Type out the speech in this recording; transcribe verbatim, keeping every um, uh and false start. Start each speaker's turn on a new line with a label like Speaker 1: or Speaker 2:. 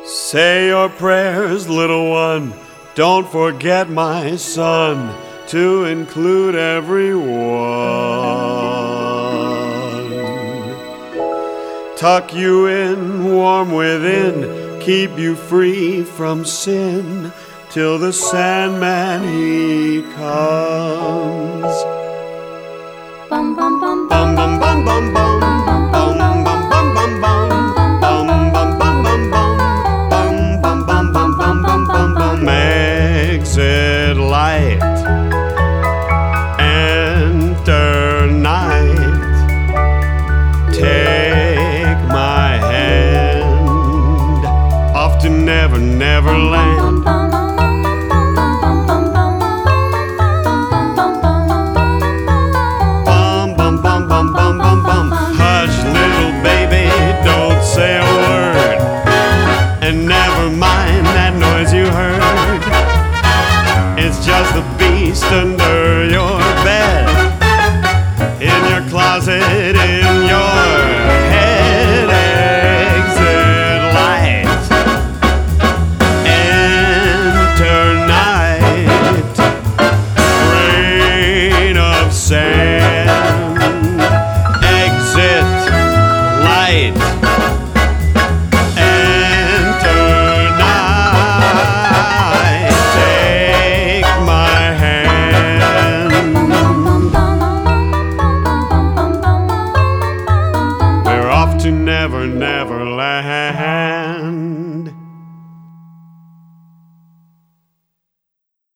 Speaker 1: Say your prayers, little one, don't forget, my son, to include everyone. Tuck you in, warm within, keep you free from sin, till the Sandman he comes.
Speaker 2: Bum bum bum
Speaker 1: Bum bum bum bum bum bum bum bum bum bum bum bum bum bum bum bum bum bum bum. Exit light, enter night. Take my hand, off to Never Never Land.